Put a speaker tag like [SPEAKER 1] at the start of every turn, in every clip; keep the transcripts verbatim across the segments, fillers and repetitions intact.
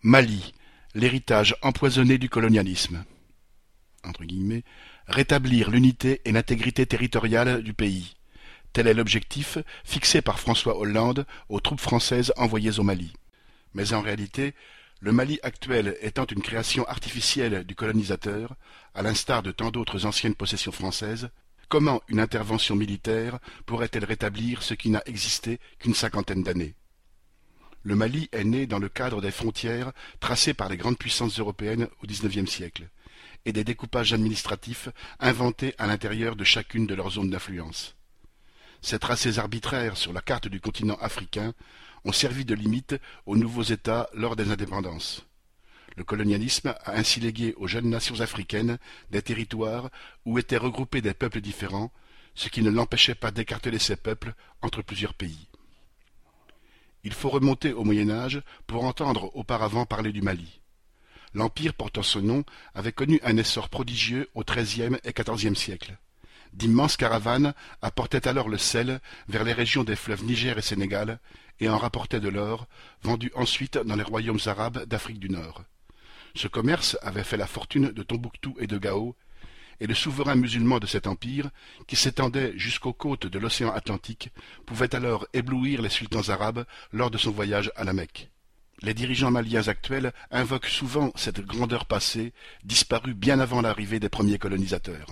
[SPEAKER 1] Mali, l'héritage empoisonné du colonialisme. Entre guillemets, rétablir l'unité et l'intégrité territoriale du pays. Tel est l'objectif fixé par François Hollande aux troupes françaises envoyées au Mali. Mais en réalité, le Mali actuel étant une création artificielle du colonisateur, à l'instar de tant d'autres anciennes possessions françaises, comment une intervention militaire pourrait-elle rétablir ce qui n'a existé qu'une cinquantaine d'années? Le Mali est né dans le cadre des frontières tracées par les grandes puissances européennes au dix-neuvième siècle, et des découpages administratifs inventés à l'intérieur de chacune de leurs zones d'influence. Ces tracés arbitraires sur la carte du continent africain ont servi de limite aux nouveaux États lors des indépendances. Le colonialisme a ainsi légué aux jeunes nations africaines des territoires où étaient regroupés des peuples différents, ce qui ne l'empêchait pas d'écarteler ces peuples entre plusieurs pays. Il faut remonter au Moyen Âge pour entendre auparavant parler du Mali. L'empire portant ce nom avait connu un essor prodigieux au treizième et quatorzième siècle. D'immenses caravanes apportaient alors le sel vers les régions des fleuves Niger et Sénégal et en rapportaient de l'or, vendu ensuite dans les royaumes arabes d'Afrique du Nord. Ce commerce avait fait la fortune de Tombouctou et de Gao, et le souverain musulman de cet empire, qui s'étendait jusqu'aux côtes de l'océan Atlantique, pouvait alors éblouir les sultans arabes lors de son voyage à la Mecque. Les dirigeants maliens actuels invoquent souvent cette grandeur passée, disparue bien avant l'arrivée des premiers colonisateurs.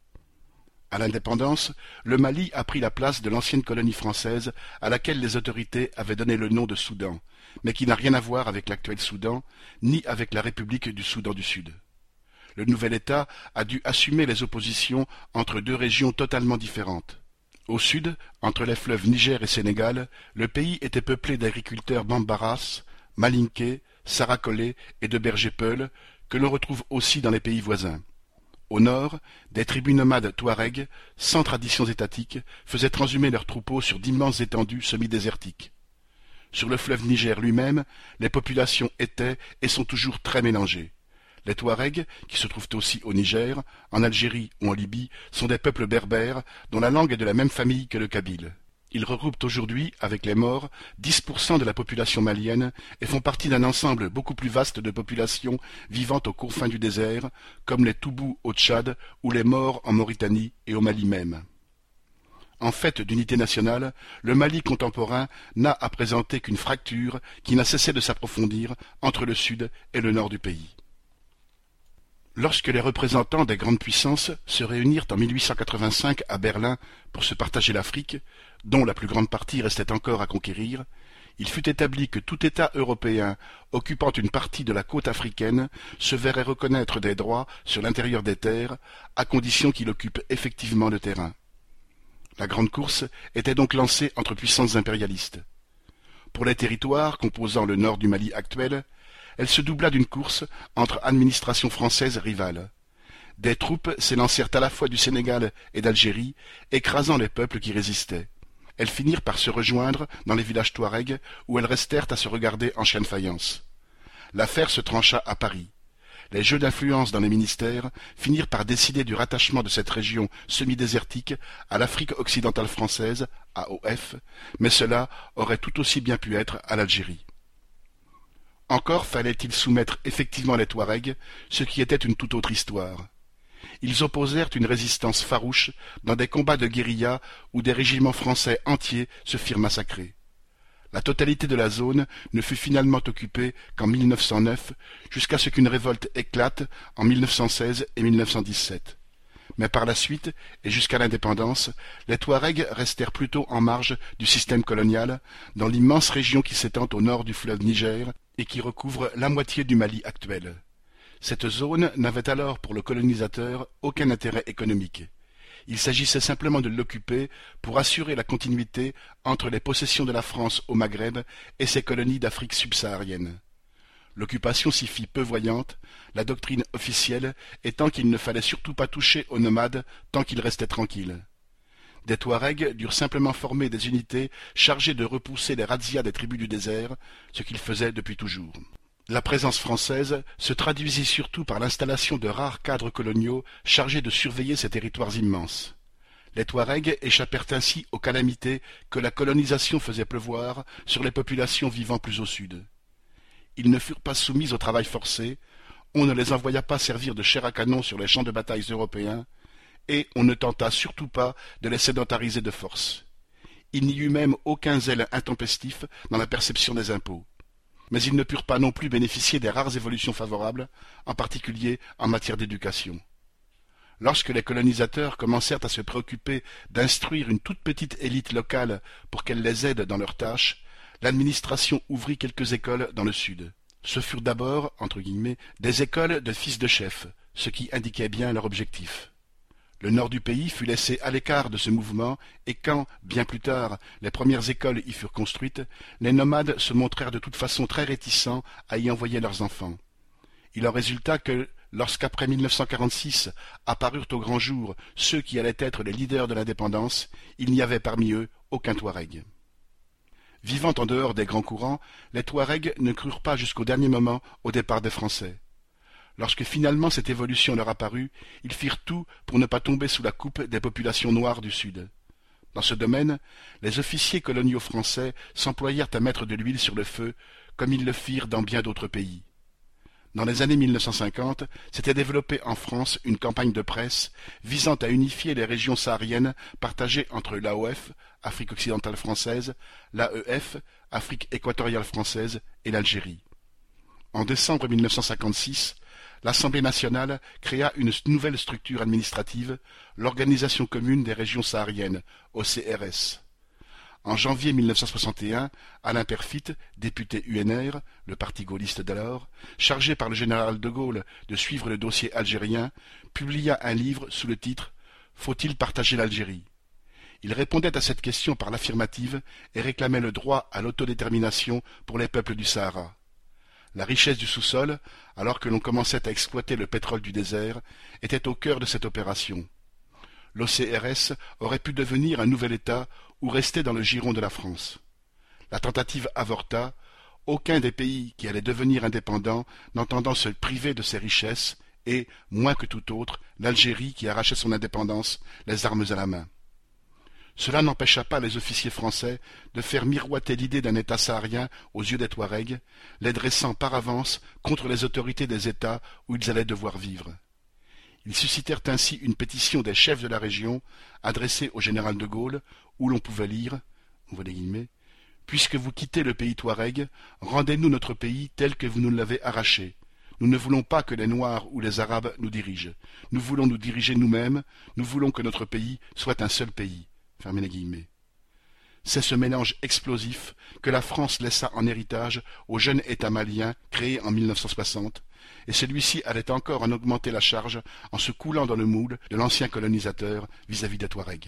[SPEAKER 1] À l'indépendance, le Mali a pris la place de l'ancienne colonie française à laquelle les autorités avaient donné le nom de Soudan, mais qui n'a rien à voir avec l'actuel Soudan, ni avec la République du Soudan du Sud. Le nouvel État a dû assumer les oppositions entre deux régions totalement différentes. Au sud, entre les fleuves Niger et Sénégal, le pays était peuplé d'agriculteurs bambaras, malinké, saracolé et de bergers peuls, que l'on retrouve aussi dans les pays voisins. Au nord, des tribus nomades touaregs, sans traditions étatiques, faisaient transhumer leurs troupeaux sur d'immenses étendues semi-désertiques. Sur le fleuve Niger lui-même, les populations étaient et sont toujours très mélangées. Les Touaregs, qui se trouvent aussi au Niger, en Algérie ou en Libye, sont des peuples berbères dont la langue est de la même famille que le kabyle. Ils regroupent aujourd'hui, avec les Maures, dix pour cent de la population malienne et font partie d'un ensemble beaucoup plus vaste de populations vivant aux confins du désert, comme les Toubous au Tchad ou les Maures en Mauritanie et au Mali même. En fait d'unité nationale, le Mali contemporain n'a à présenter qu'une fracture qui n'a cessé de s'approfondir entre le sud et le nord du pays. Lorsque les représentants des grandes puissances se réunirent en mille huit cent quatre-vingt-cinq à Berlin pour se partager l'Afrique, dont la plus grande partie restait encore à conquérir, il fut établi que tout État européen occupant une partie de la côte africaine se verrait reconnaître des droits sur l'intérieur des terres, à condition qu'il occupe effectivement le terrain. La grande course était donc lancée entre puissances impérialistes. Pour les territoires composant le nord du Mali actuel, elle se doubla d'une course entre administrations françaises rivales. Des troupes s'élancèrent à la fois du Sénégal et d'Algérie, écrasant les peuples qui résistaient. Elles finirent par se rejoindre dans les villages touaregs, où elles restèrent à se regarder en chien de faïence. L'affaire se trancha à Paris. Les jeux d'influence dans les ministères finirent par décider du rattachement de cette région semi-désertique à l'Afrique occidentale française, A O F, mais cela aurait tout aussi bien pu être à l'Algérie. Encore fallait-il soumettre effectivement les Touaregs, ce qui était une toute autre histoire. Ils opposèrent une résistance farouche dans des combats de guérilla où des régiments français entiers se firent massacrer. La totalité de la zone ne fut finalement occupée qu'en mille neuf cent neuf, jusqu'à ce qu'une révolte éclate en mille neuf cent seize et mille neuf cent dix-sept. Mais par la suite, et jusqu'à l'indépendance, les Touaregs restèrent plutôt en marge du système colonial, dans l'immense région qui s'étend au nord du fleuve Niger et qui recouvre la moitié du Mali actuel. Cette zone n'avait alors pour le colonisateur aucun intérêt économique. Il s'agissait simplement de l'occuper pour assurer la continuité entre les possessions de la France au Maghreb et ses colonies d'Afrique subsaharienne. L'occupation s'y fit peu voyante, la doctrine officielle étant qu'il ne fallait surtout pas toucher aux nomades tant qu'ils restaient tranquilles. Des Touaregs durent simplement former des unités chargées de repousser les razzias des tribus du désert, ce qu'ils faisaient depuis toujours. La présence française se traduisit surtout par l'installation de rares cadres coloniaux chargés de surveiller ces territoires immenses. Les Touaregs échappèrent ainsi aux calamités que la colonisation faisait pleuvoir sur les populations vivant plus au sud. ils ne furent pas soumis au travail forcé, on ne les envoya pas servir de chair à canon sur les champs de bataille européens, et on ne tenta surtout pas de les sédentariser de force. Il n'y eut même aucun zèle intempestif dans la perception des impôts. Mais ils ne purent pas non plus bénéficier des rares évolutions favorables, en particulier en matière d'éducation. Lorsque les colonisateurs commencèrent à se préoccuper d'instruire une toute petite élite locale pour qu'elle les aide dans leurs tâches, l'administration ouvrit quelques écoles dans le sud. Ce furent d'abord, entre guillemets, des écoles de fils de chefs, ce qui indiquait bien leur objectif. Le nord du pays fut laissé à l'écart de ce mouvement, et quand, bien plus tard, les premières écoles y furent construites, les nomades se montrèrent de toute façon très réticents à y envoyer leurs enfants. Il en résulta que, lorsqu'après mille neuf cent quarante-six apparurent au grand jour ceux qui allaient être les leaders de l'indépendance, il n'y avait parmi eux aucun Touareg. Vivant en dehors des grands courants, les Touaregs ne crurent pas jusqu'au dernier moment au départ des Français. Lorsque finalement cette évolution leur apparut, ils firent tout pour ne pas tomber sous la coupe des populations noires du Sud. Dans ce domaine, les officiers coloniaux français s'employèrent à mettre de l'huile sur le feu, comme ils le firent dans bien d'autres pays. Dans les années mille neuf cent cinquante, s'était développée en France une campagne de presse visant à unifier les régions sahariennes partagées entre l'A O F, Afrique occidentale française, l'A E F, Afrique équatoriale française, et l'Algérie. En décembre mille neuf cent cinquante-six, l'Assemblée nationale créa une nouvelle structure administrative, l'Organisation commune des régions sahariennes, O C R S. En janvier mille neuf cent soixante et un, Alain Peyrefitte, député U N R, le parti gaulliste d'alors, chargé par le général de Gaulle de suivre le dossier algérien, publia un livre sous le titre « Faut-il partager l'Algérie ?» Il répondait à cette question par l'affirmative et réclamait le droit à l'autodétermination pour les peuples du Sahara. La richesse du sous-sol, alors que l'on commençait à exploiter le pétrole du désert, était au cœur de cette opération. L'O C R S aurait pu devenir un nouvel État ou rester dans le giron de la France. La tentative avorta, aucun des pays qui allaient devenir indépendants n'entendant se priver de ses richesses, et, moins que tout autre, l'Algérie qui arrachait son indépendance, les armes à la main. Cela n'empêcha pas les officiers français de faire miroiter l'idée d'un État saharien aux yeux des Touaregs, les dressant par avance contre les autorités des États où ils allaient devoir vivre. Ils suscitèrent ainsi une pétition des chefs de la région, adressée au général de Gaulle, où l'on pouvait lire, ouvrez les guillemets, « Puisque vous quittez le pays Touareg, rendez-nous notre pays tel que vous nous l'avez arraché. Nous ne voulons pas que les Noirs ou les Arabes nous dirigent. Nous voulons nous diriger nous-mêmes, nous voulons que notre pays soit un seul pays. » Fermez les guillemets. C'est ce mélange explosif que la France laissa en héritage au jeune État malien créé en mille neuf cent soixante, et celui-ci allait encore en augmenter la charge en se coulant dans le moule de l'ancien colonisateur vis-à-vis des Touaregs.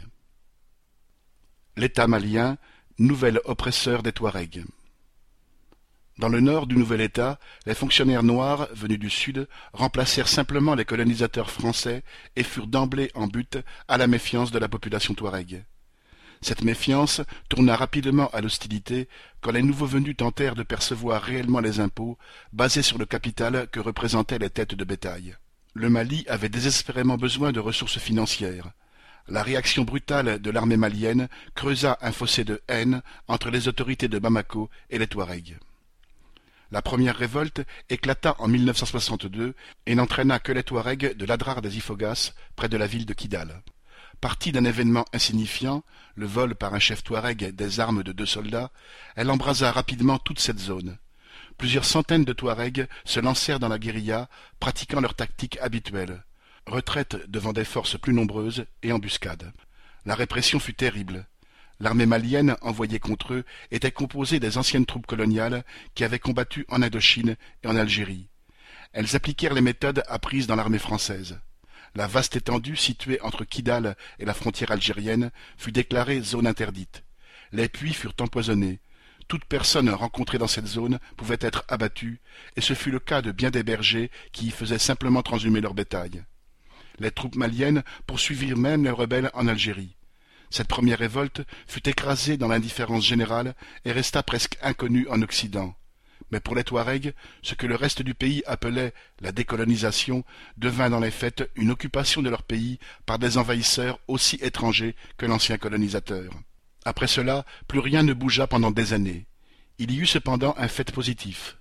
[SPEAKER 1] L'État malien, nouvel oppresseur des Touaregs. Dans le nord du nouvel État, les fonctionnaires noirs venus du sud remplacèrent simplement les colonisateurs français et furent d'emblée en butte à la méfiance de la population touareg. Cette méfiance tourna rapidement à l'hostilité quand les nouveaux venus tentèrent de percevoir réellement les impôts basés sur le capital que représentaient les têtes de bétail. Le Mali avait désespérément besoin de ressources financières. La réaction brutale de l'armée malienne creusa un fossé de haine entre les autorités de Bamako et les Touaregs. La première révolte éclata en mille neuf cent soixante-deux et n'entraîna que les Touaregs de l'Adrar des Ifoghas, près de la ville de Kidal. Partie d'un événement insignifiant, le vol par un chef Touareg des armes de deux soldats, elle embrasa rapidement toute cette zone. Plusieurs centaines de Touaregs se lancèrent dans la guérilla, pratiquant leur tactique habituelle. Retraite devant des forces plus nombreuses et embuscade. La répression fut terrible. L'armée malienne envoyée contre eux était composée des anciennes troupes coloniales qui avaient combattu en Indochine et en Algérie. Elles appliquèrent les méthodes apprises dans l'armée française. La vaste étendue située entre Kidal et la frontière algérienne fut déclarée zone interdite. Les puits furent empoisonnés. Toute personne rencontrée dans cette zone pouvait être abattue, et ce fut le cas de bien des bergers qui y faisaient simplement transhumer leur bétail. Les troupes maliennes poursuivirent même les rebelles en Algérie. Cette première révolte fut écrasée dans l'indifférence générale et resta presque inconnue en Occident. Mais pour les Touaregs, ce que le reste du pays appelait la décolonisation devint dans les faits une occupation de leur pays par des envahisseurs aussi étrangers que l'ancien colonisateur. Après cela, plus rien ne bougea pendant des années. Il y eut cependant un fait positif.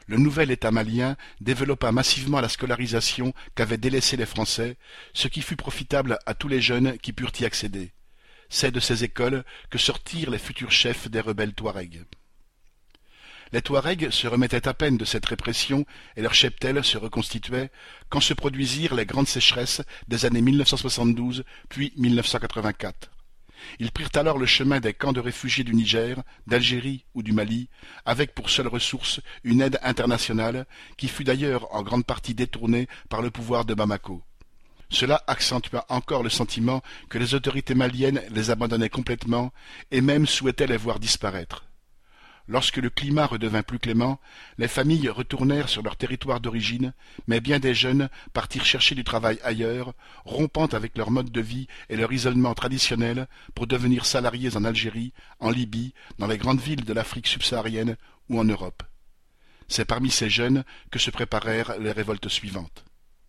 [SPEAKER 1] le nouvel État malien développa massivement la scolarisation qu'avaient délaissée les Français, ce qui fut profitable à tous les jeunes qui purent y accéder. C'est de ces écoles que sortirent les futurs chefs des rebelles Touaregs. Les Touaregs se remettaient à peine de cette répression et leur cheptel se reconstituait quand se produisirent les grandes sécheresses des années mille neuf cent soixante-douze puis mille neuf cent quatre-vingt-quatre. Ils prirent alors le chemin des camps de réfugiés du Niger, d'Algérie ou du Mali, avec pour seule ressource une aide internationale qui fut d'ailleurs en grande partie détournée par le pouvoir de Bamako. Cela accentua encore le sentiment que les autorités maliennes les abandonnaient complètement et même souhaitaient les voir disparaître. Lorsque le climat redevint plus clément, les familles retournèrent sur leur territoire d'origine, mais bien des jeunes partirent chercher du travail ailleurs, rompant avec leur mode de vie et leur isolement traditionnel pour devenir salariés en Algérie, en Libye, dans les grandes villes de l'Afrique subsaharienne ou en Europe. C'est parmi ces jeunes que se préparèrent les révoltes suivantes.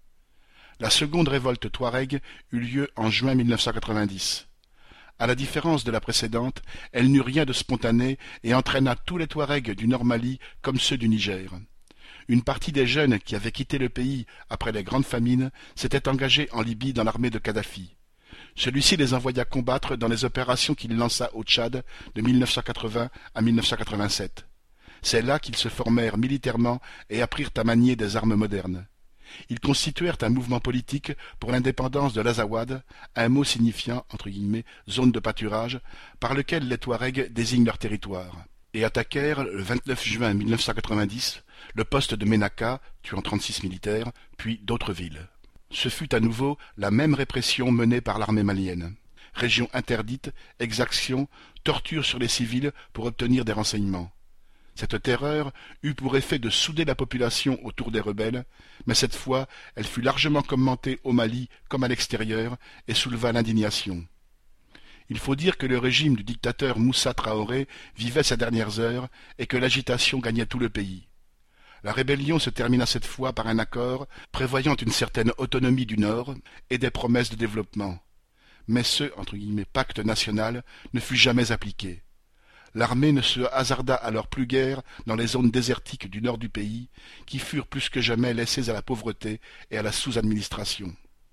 [SPEAKER 1] La seconde révolte touareg eut lieu en juin mille neuf cent quatre-vingt-dix. À la différence de la précédente, elle n'eut rien de spontané et entraîna tous les Touaregs du Nord Mali comme ceux du Niger. Une partie des jeunes qui avaient quitté le pays après les grandes famines s'étaient engagés en Libye dans l'armée de Kadhafi. Celui-ci les envoya combattre dans les opérations qu'il lança au Tchad de mille neuf cent quatre-vingts à mille neuf cent quatre-vingt-sept. C'est là qu'ils se formèrent militairement et apprirent à manier des armes modernes. Ils constituèrent un mouvement politique pour l'indépendance de l'Azawad, un mot signifiant, entre guillemets, zone de pâturage, par lequel les Touaregs désignent leur territoire, et attaquèrent, le vingt-neuf juin mille neuf cent quatre-vingt-dix, le poste de Ménaka, tuant trente-six militaires, puis d'autres villes. Ce fut à nouveau la même répression menée par l'armée malienne. Région interdite, exactions, torture sur les civils pour obtenir des renseignements. Cette terreur eut pour effet de souder la population autour des rebelles, mais cette fois elle fut largement commentée au Mali comme à l'extérieur et souleva l'indignation. Il faut dire que le régime du dictateur Moussa Traoré vivait ses dernières heures et que l'agitation gagnait tout le pays. La rébellion se termina cette fois par un accord prévoyant une certaine autonomie du Nord et des promesses de développement. Mais ce entre guillemets, pacte national ne fut jamais appliqué. L'armée ne se hasarda alors plus guère dans les zones désertiques du nord du pays, qui furent plus que jamais laissées à la pauvreté et à la sous-administration.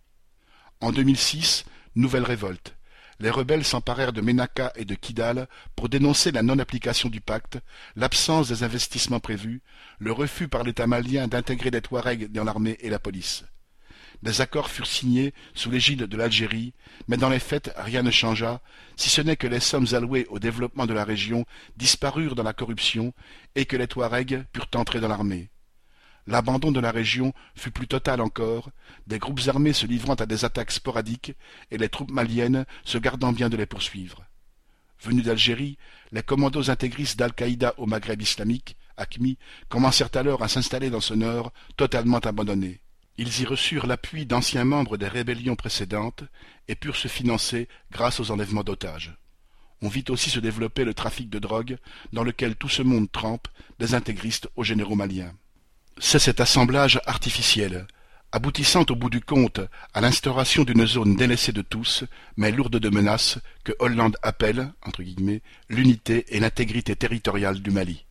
[SPEAKER 1] En deux mille six, nouvelle révolte. Les rebelles s'emparèrent de Ménaka et de Kidal pour dénoncer la non-application du pacte, l'absence des investissements prévus, le refus par l'État malien d'intégrer les Touaregs dans l'armée et la police. Des accords furent signés sous l'égide de l'Algérie, mais dans les faits rien ne changea, si ce n'est que les sommes allouées au développement de la région disparurent dans la corruption et que les Touaregs purent entrer dans l'armée. L'abandon de la région fut plus total encore, des groupes armés se livrant à des attaques sporadiques et les troupes maliennes se gardant bien de les poursuivre. Venus d'Algérie, les commandos intégristes d'Al-Qaïda au Maghreb islamique, A Q M I, commencèrent alors à s'installer dans ce nord totalement abandonné. Ils y reçurent l'appui d'anciens membres des rébellions précédentes et purent se financer grâce aux enlèvements d'otages. On vit aussi se développer le trafic de drogue dans lequel tout ce monde trempe, des intégristes aux généraux maliens. C'est cet assemblage artificiel, aboutissant au bout du compte à l'instauration d'une zone délaissée de tous, mais lourde de menaces, que Hollande appelle, entre guillemets, l'unité et l'intégrité territoriale du Mali.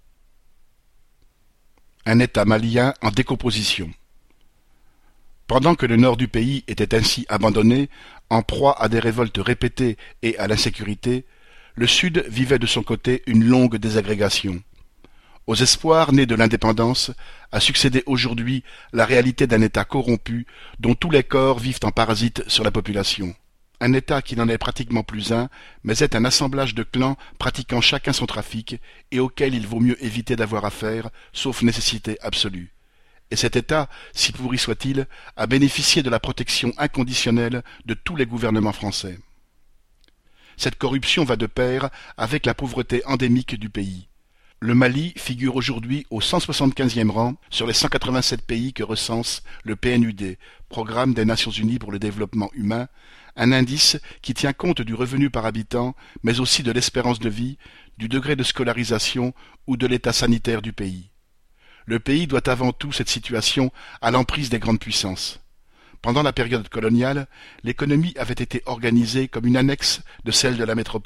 [SPEAKER 1] Un État malien en décomposition. Pendant que le nord du pays était ainsi abandonné, en proie à des révoltes répétées et à l'insécurité, le sud vivait de son côté une longue désagrégation. Aux espoirs nés de l'indépendance a succédé aujourd'hui la réalité d'un État corrompu dont tous les corps vivent en parasite sur la population. Un État qui n'en est pratiquement plus un, mais est un assemblage de clans pratiquant chacun son trafic et auquel il vaut mieux éviter d'avoir affaire, sauf nécessité absolue. Et cet État, si pourri soit-il, a bénéficié de la protection inconditionnelle de tous les gouvernements français. Cette corruption va de pair avec la pauvreté endémique du pays. Le Mali figure aujourd'hui au cent soixante-quinzième rang sur les cent quatre-vingt-sept pays que recense le P N U D, Programme des Nations Unies pour le développement humain, un indice qui tient compte du revenu par habitant, mais aussi de l'espérance de vie, du degré de scolarisation ou de l'état sanitaire du pays. Le pays doit avant tout cette situation à l'emprise des grandes puissances. Pendant la période coloniale, l'économie avait été organisée comme une annexe de celle de la métropole,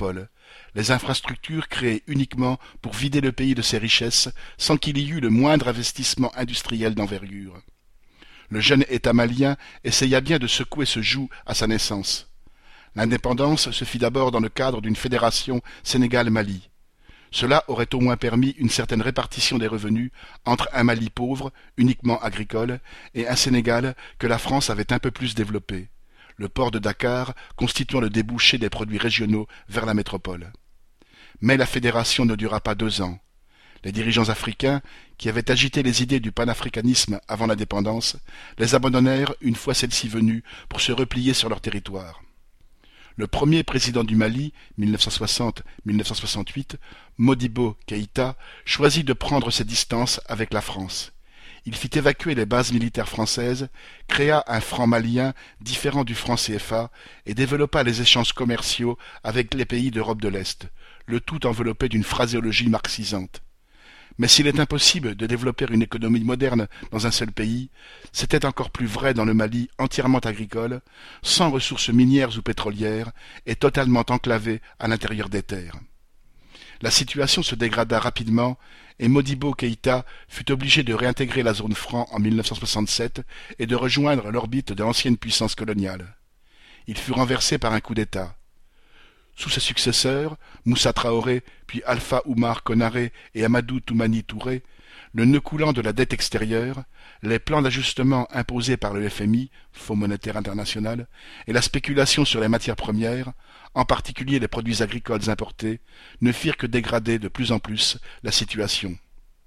[SPEAKER 1] les infrastructures créées uniquement pour vider le pays de ses richesses sans qu'il y eût le moindre investissement industriel d'envergure. Le jeune État malien essaya bien de secouer ce joug à sa naissance. L'indépendance se fit d'abord dans le cadre d'une fédération Sénégal-Mali. Cela aurait au moins permis une certaine répartition des revenus entre un Mali pauvre, uniquement agricole, et un Sénégal que la France avait un peu plus développé, le port de Dakar constituant le débouché des produits régionaux vers la métropole. Mais la fédération ne dura pas deux ans. Les dirigeants africains, qui avaient agité les idées du panafricanisme avant l'indépendance, les abandonnèrent une fois celle-ci venue pour se replier sur leur territoire. Le premier président du Mali, mille neuf cent soixante à mille neuf cent soixante-huit, Modibo Keïta, choisit de prendre ses distances avec la France. Il fit évacuer les bases militaires françaises, créa un franc malien différent du franc C F A et développa les échanges commerciaux avec les pays d'Europe de l'Est, le tout enveloppé d'une phraséologie marxisante. Mais s'il est impossible de développer une économie moderne dans un seul pays, c'était encore plus vrai dans le Mali entièrement agricole, sans ressources minières ou pétrolières, et totalement enclavé à l'intérieur des terres. La situation se dégrada rapidement, et Modibo Keïta fut obligé de réintégrer la zone franc en mille neuf cent soixante-sept et de rejoindre l'orbite de l'ancienne puissance coloniale. Il fut renversé par un coup d'État. Sous ses successeurs, Moussa Traoré, puis Alpha Oumar Konaré et Amadou Toumani Touré, le nœud coulant de la dette extérieure, les plans d'ajustement imposés par le F M I, Fonds monétaire international, et la spéculation sur les matières premières, en particulier les produits agricoles importés, ne firent que dégrader de plus en plus la situation.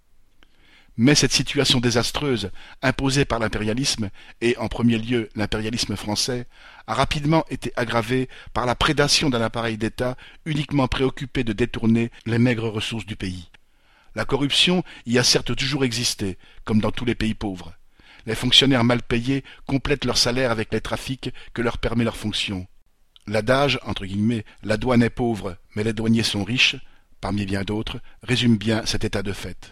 [SPEAKER 1] Mais cette situation désastreuse, imposée par l'impérialisme, et en premier lieu l'impérialisme français, a rapidement été aggravée par la prédation d'un appareil d'État uniquement préoccupé de détourner les maigres ressources du pays. La corruption y a certes toujours existé, comme dans tous les pays pauvres. Les fonctionnaires mal payés complètent leur salaire avec les trafics que leur permet leur fonction. L'adage, entre guillemets, la douane est pauvre, mais les douaniers sont riches, parmi bien d'autres, résume bien cet état de fait.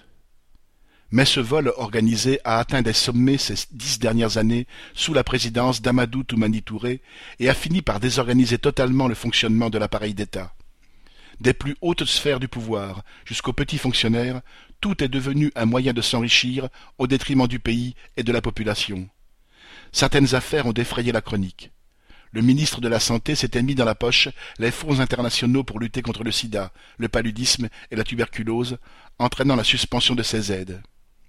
[SPEAKER 1] Mais ce vol organisé a atteint des sommets ces dix dernières années sous la présidence d'Amadou Toumani Touré et a fini par désorganiser totalement le fonctionnement de l'appareil d'État. Des plus hautes sphères du pouvoir jusqu'aux petits fonctionnaires, tout est devenu un moyen de s'enrichir au détriment du pays et de la population. Certaines affaires ont défrayé la chronique. Le ministre de la Santé s'était mis dans la poche les fonds internationaux pour lutter contre le sida, le paludisme et la tuberculose, entraînant la suspension de ces aides.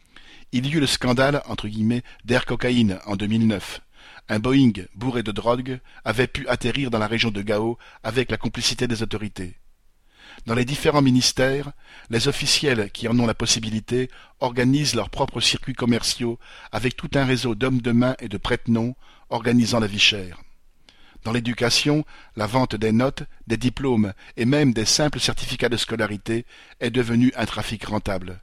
[SPEAKER 1] Il y eut le scandale, entre guillemets, d'Air Cocaïne en deux mille neuf. Un Boeing bourré de drogue avait pu atterrir dans la région de Gao avec la complicité des autorités. Dans les différents ministères, les officiels qui en ont la possibilité organisent leurs propres circuits commerciaux avec tout un réseau d'hommes de main et de prête-noms organisant la vie chère. Dans l'éducation, la vente des notes, des diplômes et même des simples certificats de scolarité est devenue un trafic rentable.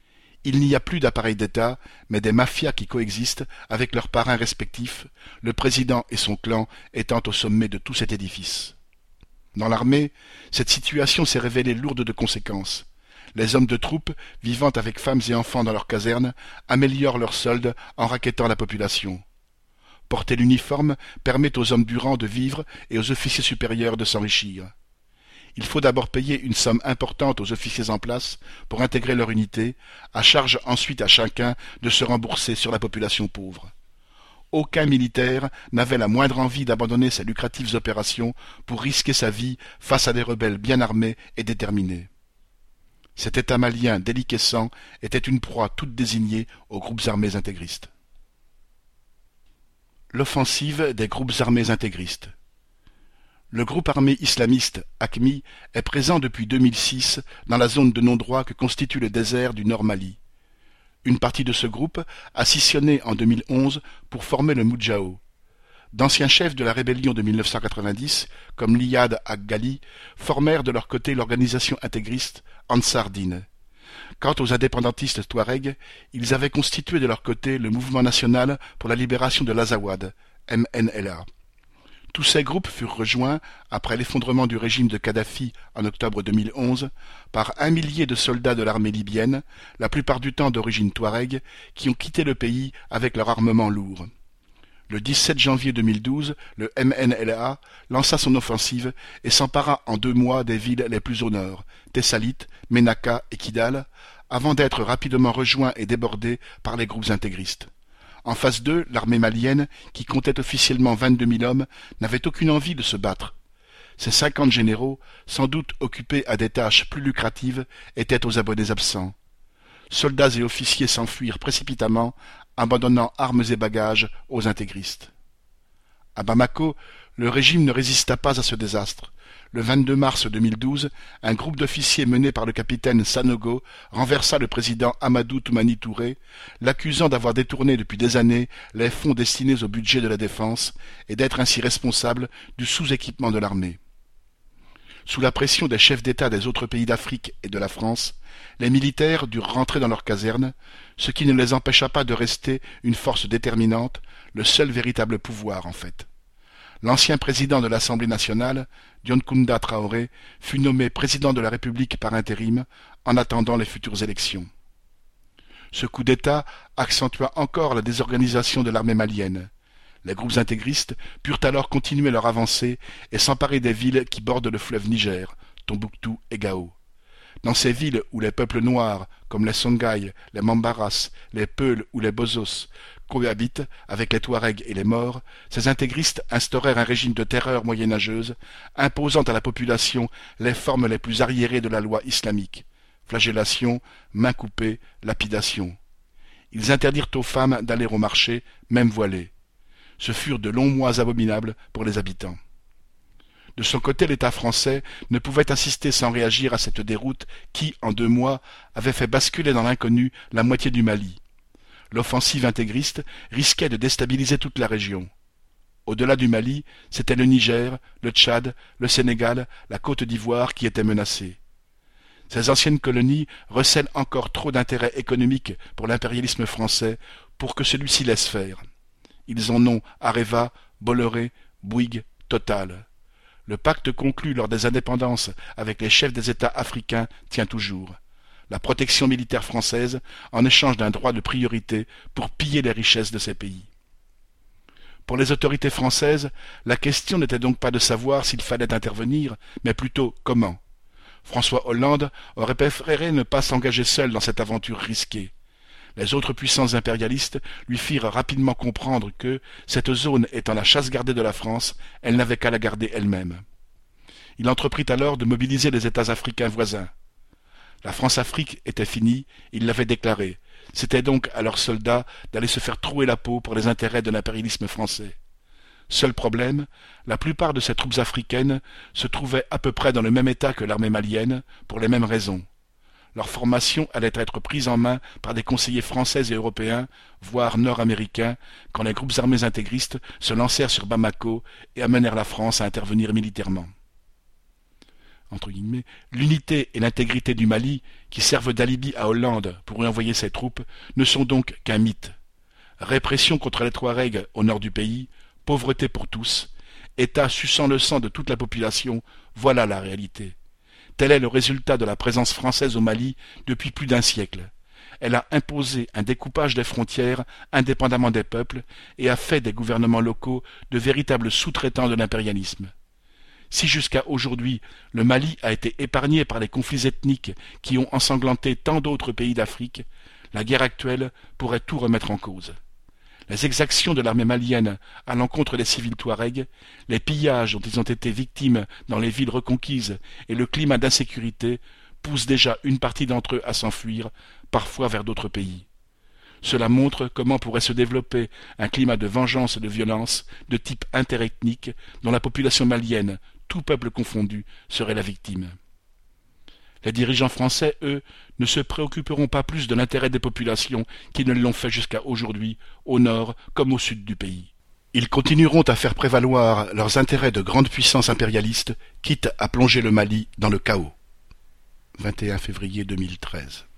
[SPEAKER 1] Il n'y a plus d'appareil d'État, mais des mafias qui coexistent avec leurs parrains respectifs, le président et son clan étant au sommet de tout cet édifice. Dans l'armée, cette situation s'est révélée lourde de conséquences. Les hommes de troupe, vivant avec femmes et enfants dans leurs casernes, améliorent leurs soldes en rackettant la population. Porter l'uniforme permet aux hommes du rang de vivre et aux officiers supérieurs de s'enrichir. Il faut d'abord payer une somme importante aux officiers en place pour intégrer leur unité, à charge ensuite à chacun de se rembourser sur la population pauvre. Aucun militaire n'avait la moindre envie d'abandonner ses lucratives opérations pour risquer sa vie face à des rebelles bien armés et déterminés. Cet État malien déliquescent était une proie toute désignée aux groupes armés intégristes. L'offensive des groupes armés intégristes. Le groupe armé islamiste A Q M I est présent depuis deux mille six dans la zone de non-droit que constitue le désert du Nord Mali. Une partie de ce groupe a scissionné en deux mille onze pour former le Moudjahou. D'anciens chefs de la rébellion de mille neuf cent quatre-vingt-dix, comme l'Iyad Ag-Ghali, formèrent de leur côté l'organisation intégriste Ansar Dine. Quant aux indépendantistes touaregs, ils avaient constitué de leur côté le Mouvement national pour la libération de l'Azawad, M N L A. Tous ces groupes furent rejoints, après l'effondrement du régime de Kadhafi en octobre deux mille onze, par un millier de soldats de l'armée libyenne, la plupart du temps d'origine touareg, qui ont quitté le pays avec leur armement lourd. Le dix-sept janvier deux mille douze, le M N L A lança son offensive et s'empara en deux mois des villes les plus au nord, Thessalite, Ménaka et Kidal, avant d'être rapidement rejoint et débordé par les groupes intégristes. En face d'eux, l'armée malienne, qui comptait officiellement vingt-deux mille hommes, n'avait aucune envie de se battre. Ces cinquante généraux, sans doute occupés à des tâches plus lucratives, étaient aux abonnés absents. Soldats et officiers s'enfuirent précipitamment, abandonnant armes et bagages aux intégristes. À Bamako, le régime ne résista pas à ce désastre. Le vingt-deux mars deux mille douze, un groupe d'officiers mené par le capitaine Sanogo renversa le président Amadou Toumani Touré, l'accusant d'avoir détourné depuis des années les fonds destinés au budget de la défense et d'être ainsi responsable du sous-équipement de l'armée. Sous la pression des chefs d'État des autres pays d'Afrique et de la France, les militaires durent rentrer dans leurs casernes, ce qui ne les empêcha pas de rester une force déterminante, le seul véritable pouvoir en fait. L'ancien président de l'Assemblée nationale, Dioncounda Traoré, fut nommé président de la République par intérim en attendant les futures élections. Ce coup d'État accentua encore la désorganisation de l'armée malienne. Les groupes intégristes purent alors continuer leur avancée et s'emparer des villes qui bordent le fleuve Niger, Tombouctou et Gao. Dans ces villes où les peuples noirs, comme les Songhai, les Mambaras, les Peuls ou les Bozos, cohabitent avec les Touaregs et les Maures, ces intégristes instaurèrent un régime de terreur moyenâgeuse, imposant à la population les formes les plus arriérées de la loi islamique: flagellation, mains coupées, lapidation. Ils interdirent aux femmes d'aller au marché, même voilées. Ce furent de longs mois abominables pour les habitants. De son côté, l'État français ne pouvait assister sans réagir à cette déroute qui, en deux mois, avait fait basculer dans l'inconnu la moitié du Mali. L'offensive intégriste risquait de déstabiliser toute la région. Au-delà du Mali, c'était le Niger, le Tchad, le Sénégal, la Côte d'Ivoire qui étaient menacés. Ces anciennes colonies recèlent encore trop d'intérêts économiques pour l'impérialisme français pour que celui-ci laisse faire. Ils en ont Areva, Bolloré, Bouygues, Total. Le pacte conclu lors des indépendances avec les chefs des États africains tient toujours. La protection militaire française en échange d'un droit de priorité pour piller les richesses de ces pays. Pour les autorités françaises, la question n'était donc pas de savoir s'il fallait intervenir, mais plutôt comment. François Hollande aurait préféré ne pas s'engager seul dans cette aventure risquée. Les autres puissances impérialistes lui firent rapidement comprendre que, cette zone étant la chasse gardée de la France, elle n'avait qu'à la garder elle-même. Il entreprit alors de mobiliser les États africains voisins. La France-Afrique était finie, il l'avait déclaré. C'était donc à leurs soldats d'aller se faire trouer la peau pour les intérêts de l'impérialisme français. Seul problème, la plupart de ces troupes africaines se trouvaient à peu près dans le même état que l'armée malienne, pour les mêmes raisons. Leur formation allait être prise en main par des conseillers français et européens, voire nord-américains, quand les groupes armés intégristes se lancèrent sur Bamako et amenèrent la France à intervenir militairement. Entre guillemets, l'unité et l'intégrité du Mali, qui servent d'alibi à Hollande pour y envoyer ses troupes, ne sont donc qu'un mythe. Répression contre les Touaregs au nord du pays, pauvreté pour tous, État suçant le sang de toute la population, voilà la réalité. Tel est le résultat de la présence française au Mali depuis plus d'un siècle. Elle a imposé un découpage des frontières indépendamment des peuples et a fait des gouvernements locaux de véritables sous-traitants de l'impérialisme. Si jusqu'à aujourd'hui le Mali a été épargné par les conflits ethniques qui ont ensanglanté tant d'autres pays d'Afrique, la guerre actuelle pourrait tout remettre en cause. Les exactions de l'armée malienne à l'encontre des civils touaregs, les pillages dont ils ont été victimes dans les villes reconquises et le climat d'insécurité poussent déjà une partie d'entre eux à s'enfuir, parfois vers d'autres pays. Cela montre comment pourrait se développer un climat de vengeance et de violence de type interethnique dont la population malienne, tout peuple confondu, serait la victime. Les dirigeants français, eux, ne se préoccuperont pas plus de l'intérêt des populations qu'ils ne l'ont fait jusqu'à aujourd'hui, au nord comme au sud du pays. Ils continueront à faire prévaloir leurs intérêts de grande puissance impérialiste, quitte à plonger le Mali dans le chaos. vingt et un février deux mille treize.